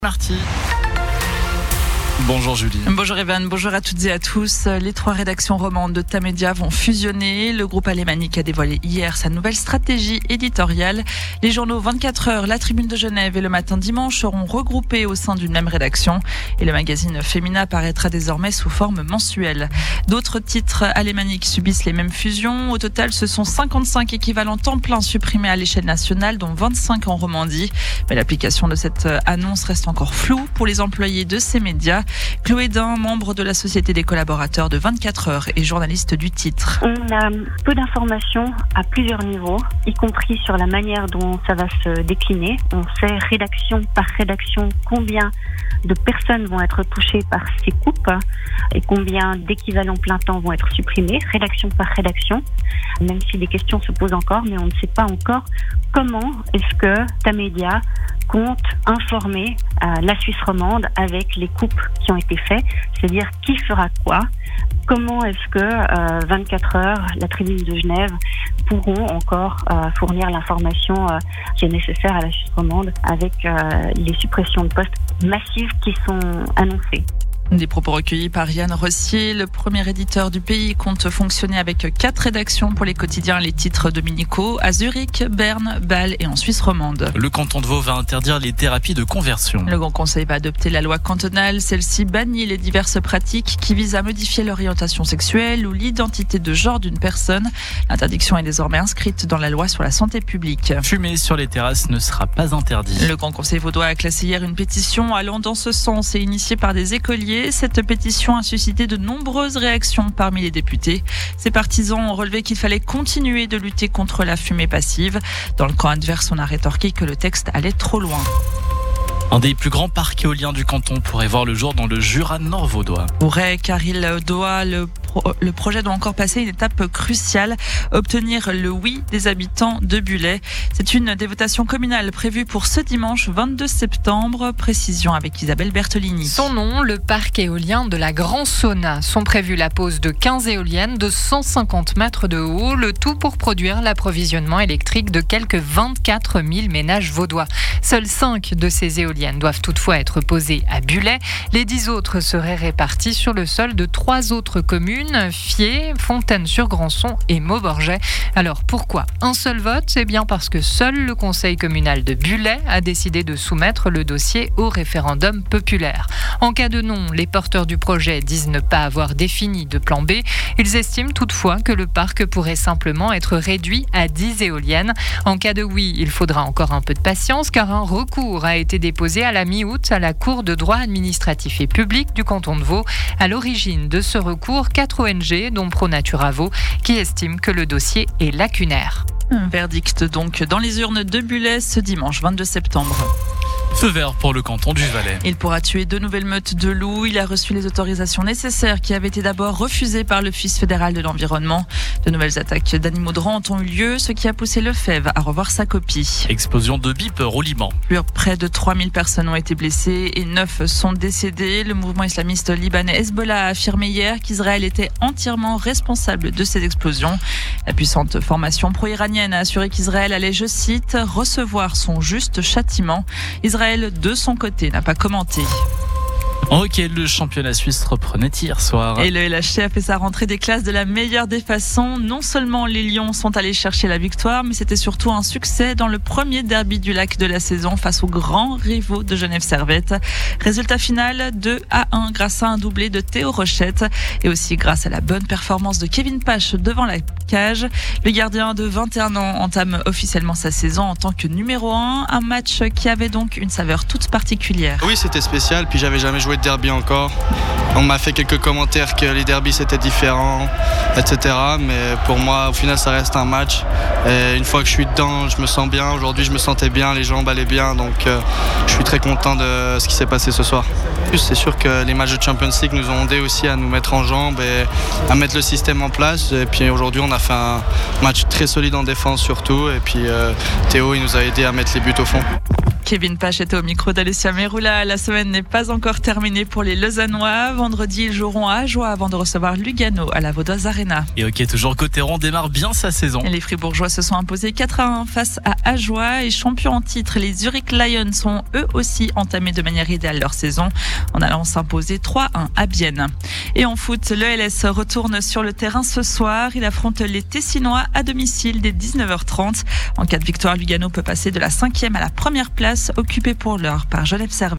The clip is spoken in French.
Marty. Bonjour Julie. Bonjour Evan, bonjour à toutes et à tous. Les 3 rédactions romandes de Tamedia vont fusionner. Le groupe alémanique a dévoilé hier sa nouvelle stratégie éditoriale. Les journaux 24 heures, La Tribune de Genève et Le Matin Dimanche seront regroupés au sein d'une même rédaction. Et le magazine Femina paraîtra désormais sous forme mensuelle. D'autres titres alémaniques subissent les mêmes fusions. Au total, ce sont 55 équivalents temps plein supprimés à l'échelle nationale, dont 25 en Romandie. Mais l'application de cette annonce reste encore floue pour les employés de ces médias. Chloé Dain, membre de la Société des collaborateurs de 24 heures et journaliste du Titre. On a peu d'informations à plusieurs niveaux, y compris sur la manière dont ça va se décliner. On sait rédaction par rédaction combien de personnes vont être touchées par ces coupes et combien d'équivalents plein temps vont être supprimés, rédaction par rédaction, même si des questions se posent encore, mais on ne sait pas encore comment est-ce que Tamedia compte informer la Suisse romande avec les coupes qui ont été faites, c'est-à-dire qui fera quoi, comment est-ce que 24 heures, la Tribune de Genève pourront encore fournir l'information qui est nécessaire à la Suisse romande avec les suppressions de postes massives qui sont annoncées. Des propos recueillis par Yann Rossier. Le premier éditeur du pays compte fonctionner avec 4 rédactions pour les quotidiens et les titres dominicaux à Zurich, Berne, Bâle et en Suisse romande. Le canton de Vaud va interdire les thérapies de conversion. Le Grand Conseil va adopter la loi cantonale. Celle-ci bannit les diverses pratiques qui visent à modifier l'orientation sexuelle ou l'identité de genre d'une personne. L'interdiction est désormais inscrite dans la loi sur la santé publique. Fumer sur les terrasses ne sera pas interdit. Le Grand Conseil vaudois a classé hier une pétition allant dans ce sens et initiée par des écoliers. Cette pétition a suscité de nombreuses réactions parmi les députés. Ces partisans ont relevé qu'il fallait continuer de lutter contre la fumée passive. Dans le camp adverse, on a rétorqué que le texte allait trop loin. Un des plus grands parcs éoliens du canton pourrait voir le jour dans le Jura nord-vaudois. Pourrait, car le projet doit encore passer une étape cruciale, obtenir le oui des habitants de Bullay. C'est une des votations communales prévue pour ce dimanche 22 septembre. Précision avec Isabelle Bertolini. Son nom, le parc éolien de la Grand Sauna. Sont prévues la pose de 15 éoliennes de 150 mètres de haut, le tout pour produire l'approvisionnement électrique de quelques 24 000 ménages vaudois. Seuls 5 de ces éoliennes doivent toutefois être posées à Bullay. Les 10 autres seraient réparties sur le sol de 3 autres communes, Fier, Fontaine-sur-Granson et Mauborget. Alors pourquoi un seul vote ? C'est bien parce que seul le conseil communal de Bullay a décidé de soumettre le dossier au référendum populaire. En cas de non, les porteurs du projet disent ne pas avoir défini de plan B. Ils estiment toutefois que le parc pourrait simplement être réduit à 10 éoliennes. En cas de oui, il faudra encore un peu de patience car un recours a été déposé à la mi-août à la Cour de droit administratif et public du canton de Vaud. À l'origine de ce recours, 4 ONG, dont Pro-Natura Vaud, qui estiment que le dossier est lacunaire. Un verdict donc dans les urnes de Bullay ce dimanche 22 septembre. Feu vert pour le canton du Valais. Il pourra tuer 2 nouvelles meutes de loups. Il a reçu les autorisations nécessaires qui avaient été d'abord refusées par l'Office fédéral de l'environnement. De nouvelles attaques d'animaux de rente ont eu lieu, ce qui a poussé Lefebvre à revoir sa copie. Explosion de bip au Liban. Près de 3000 personnes ont été blessées et 9 sont décédées. Le mouvement islamiste libanais Hezbollah a affirmé hier qu'Israël était entièrement responsable de ces explosions. La puissante formation pro-iranienne a assuré qu'Israël allait, je cite, recevoir son juste châtiment. Israël, de son côté, n'a pas commenté. En hockey, le championnat suisse reprenait hier soir. Et le LHC a fait sa rentrée des classes de la meilleure des façons. Non seulement les Lions sont allés chercher la victoire, mais c'était surtout un succès dans le premier derby du lac de la saison face aux grands rivaux de Genève Servette. Résultat final 2-1 grâce à un doublé de Théo Rochette et aussi grâce à la bonne performance de Kevin Pache devant la cage. Le gardien de 21 ans entame officiellement sa saison en tant que numéro 1. Un match qui avait donc une saveur toute particulière. Oui, c'était spécial, puis j'avais jamais joué de derby encore. On m'a fait quelques commentaires que les derbys c'était différent, etc. Mais pour moi, au final, ça reste un match. Et une fois que je suis dedans, je me sens bien. Aujourd'hui, je me sentais bien, les jambes allaient bien. Donc, je suis très content de ce qui s'est passé ce soir. C'est sûr que les matchs de Champions League nous ont aidé aussi à nous mettre en jambes et à mettre le système en place. Et puis aujourd'hui, on a fait un match très solide en défense surtout. Et puis Théo, il nous a aidé à mettre les buts au fond. Kevin Pache était au micro d'Alessia Meroula. La semaine n'est pas encore terminée pour les Lausannois. Vendredi, ils joueront à Ajoie avant de recevoir Lugano à la Vaudoise Arena. Et ok, toujours Cotteron démarre bien sa saison. Et les Fribourgeois se sont imposés 4-1 face à Ajoie. Et champions en titre, les Zurich Lions ont eux aussi entamé de manière idéale leur saison en allant s'imposer 3-1 à Bienne. Et en foot, le LS retourne sur le terrain ce soir. Il affronte les Tessinois à domicile dès 19h30. En cas de victoire, Lugano peut passer de la 5e à la première place, occupée pour l'heure par Genève Servette.